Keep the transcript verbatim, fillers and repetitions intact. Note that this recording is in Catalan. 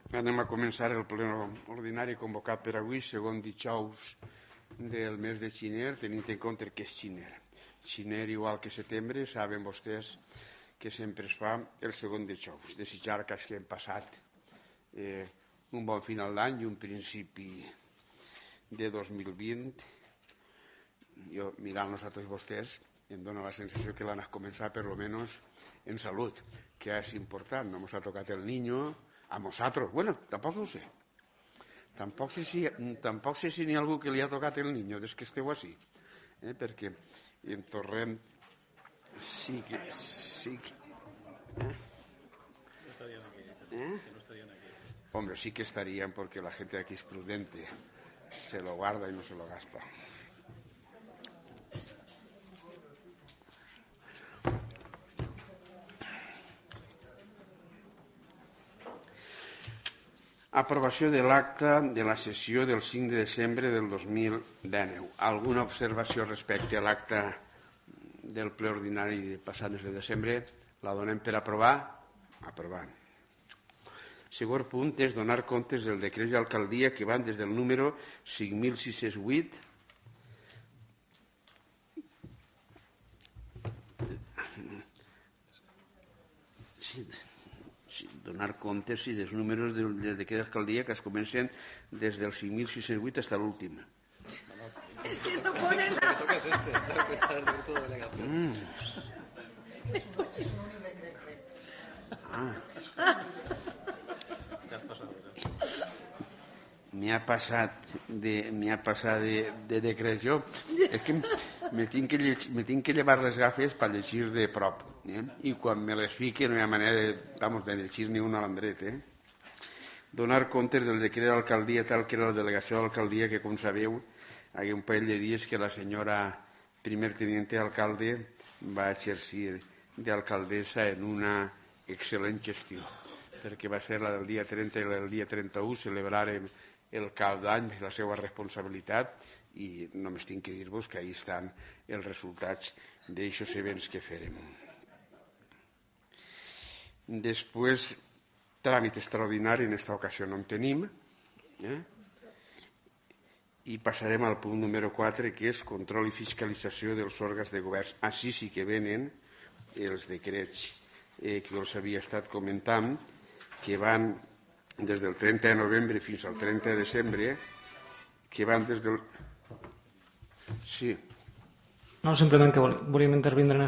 Anem a començar el ple ordinari convocat per avui, segon dijous del mes de gener, tenint en compte que és gener. Gener, igual que setembre, saben vostès que sempre es fa el segon dijous. Desitjar que hagin passat eh, un bon final d'any i un principi de dos mil vint. Jo, mirant-los a tots vostès, em dóna la sensació que l'han començat per lo menos en salut, que és important. No ens ha tocat el niño a nosaltres. Bueno, tampoc no ho sé. Tampoc sé si, tampoc sé si n'hi ha algú que li ha tocat el niño des que esteu així. Eh? Perquè en Torrent sí que... Sí que eh? No estarían aquí. ¿Eh? Que no estarían aquí. Hombre, sí que estarían porque la gente de aquí es prudente. Se lo guarda y no se lo gasta. Aprovació de l'acta de la sessió del cinc de desembre del dos mil dinou. Alguna observació respecte a l'acta del ple ordinari de passat mes de desembre? La donem per aprovar? Aprovar. Segon punt és donar comptes del decret d'alcaldia que van des del número cinc mil sis-cents vuit sí, sí, donar comptes sí, dels números del, del decret d'alcaldia que es comencen des del cinc mil sis-cents vuit fins a l'últim. Es que no pone nada. Lo que toca es este, tengo que estar de toda delegación. Mm. Ah. Te has pasado, ¿no? M'hi ha passat de, m'hi ha passat de, de decret. Jo és que me tinc que, llegir, me tinc que llevar les gafes per llegir de prop. Eh? I quan me les fique no hi ha manera de, vamos, de llegir ni un a l'endret. Eh? Donar comptes del decret d'alcaldia tal que era la delegació d'alcaldia que, com sabeu, hi ha un parell de dies que la senyora primer teniente alcalde va exercir d'alcaldessa en una excel·lent gestió, perquè va ser la del dia trenta i la del dia trenta-u, celebrarem el cap d'any, la seva responsabilitat, i només tinc que dir-vos que ahí estan els resultats d'aixòs events que farem. Després, tràmit extraordinari, en esta ocasió no en tenim, eh? I passarem al punt número quatre, que és control i fiscalització dels òrgans de govern. Així sí que venen els decrets eh, que us havia estat comentant, que van des del trenta de novembre fins al trenta de desembre, que van des del... Sí. No, simplement que volíem intervindre en